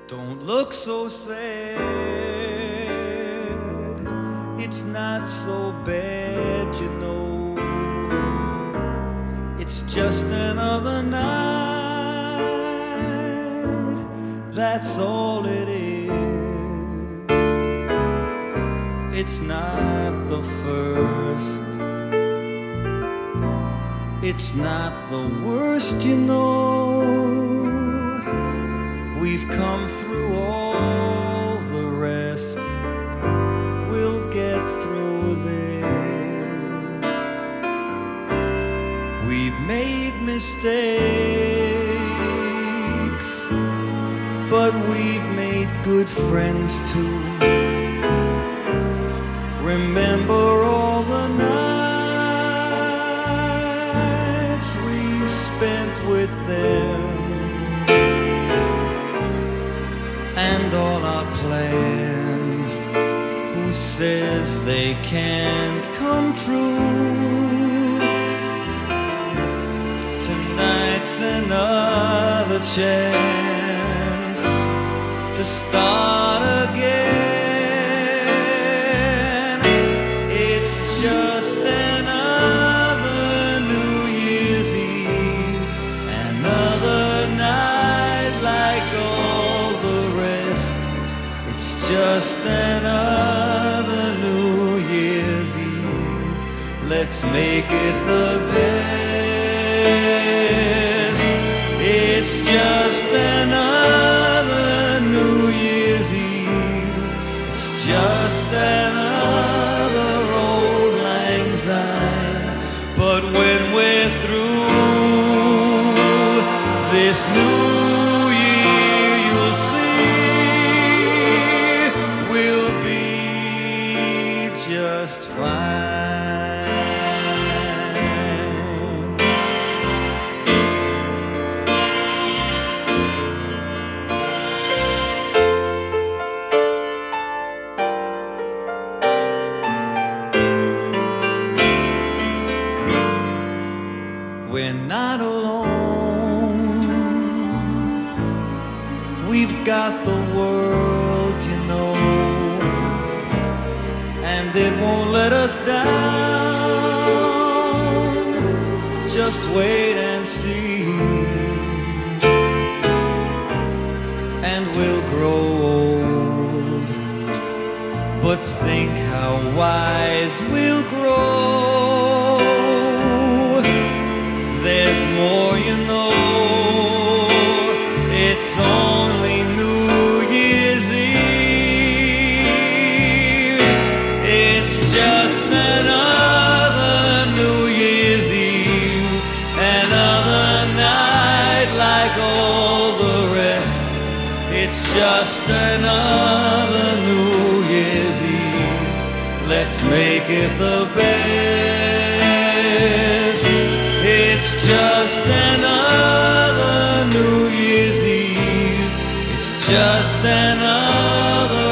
Don't look so sad, it's not so bad, you know. It's just another night, that's all it is. It's not the first, it's not the worst, you know. We've come through all the rest, we'll get through this. We've made mistakes, but we've made good friends too. Remember all the nights we've spent with them, and all our plans. Who says they can't come true? Tonight's another chance to start again. It's just another New Year's Eve, another night like all the rest. It's just another New Year's Eve, let's make it the best. It's just another New Year's Eve, it's just another old lang syne. But when we're through this new year, you'll see we'll be just fine. We're not alone, we've got the world, you know, and it won't let us down. Just wait and see, and we'll grow old, but think how wise we'll grow. There's more, you know, it's only New Year's Eve. It's just another New Year's Eve, another night like all the rest. It's just another New Year's Eve, let's make it the best. It's just another New Year's Eve, it's just another